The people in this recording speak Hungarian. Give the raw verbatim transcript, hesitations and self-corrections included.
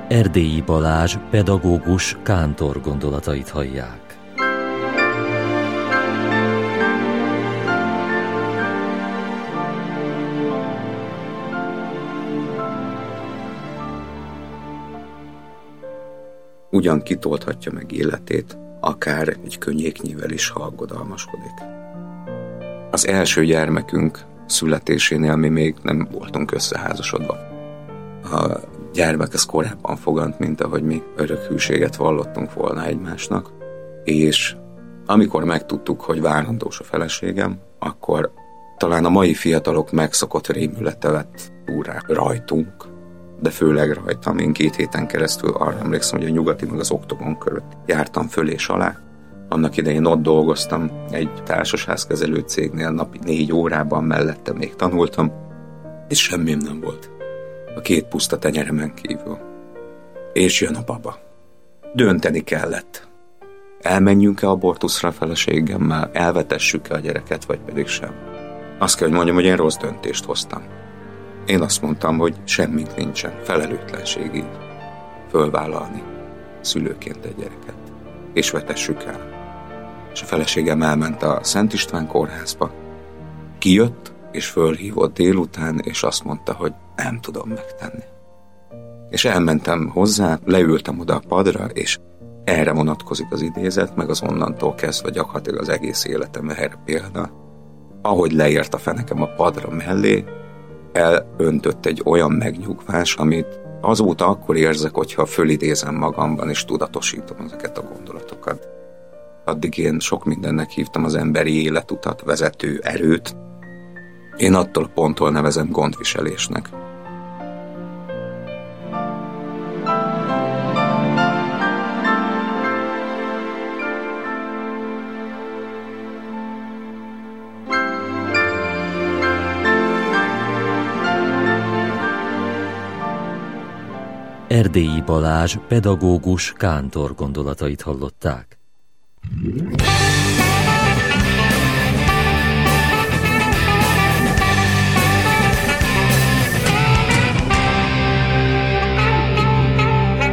Erdélyi Balázs pedagógus kántor gondolatait hallják. Ugyan kitolthatja meg életét, akár egy könnyéknyivel is, ha aggodalmaskodik. Az első gyermekünk születésénél mi még nem voltunk összeházasodva. A gyermek ez korábban fogant, mint ahogy mi örök hűséget vallottunk volna egymásnak, és amikor megtudtuk, hogy várandós a feleségem, akkor talán a mai fiatalok megszokott rémülete vett úrá rajtunk, de főleg rajtam. Én két héten keresztül arra emlékszem, hogy a Nyugati meg az Oktogon körött jártam föl és alá. Annak idején ott dolgoztam egy társasházkezelő cégnél, napi négy órában, mellette még tanultam, és semmim nem volt a két puszta tenyeremen kívül. És jön a baba. Dönteni kellett. Elmenjünk-e abortuszra a feleségemmel, elvetessük-e a gyereket, vagy pedig sem. Azt kell, hogy mondjam, hogy én rossz döntést hoztam. Én azt mondtam, hogy semmink nincsen, felelőtlenség így fölvállalni szülőként egy gyereket, és vetessük el. És a feleségem elment a Szent István kórházba, kijött, és fölhívott délután, és azt mondta, hogy nem tudom megtenni. És elmentem hozzá, leültem oda a padra, és erre vonatkozik az idézet, meg az onnantól kezdve gyakorlatilag az egész életem erre példa. Ahogy leért a fenekem a padra mellé, elöntött egy olyan megnyugvás, amit azóta akkor érzek, hogyha fölidézem magamban, és tudatosítom ezeket a gondolatokat. Addig én sok mindennek hívtam az emberi életutat, vezető erőt. Én attól a ponttól nevezem gondviselésnek. Erdélyi Balázs pedagógus kántor gondolatait hallották.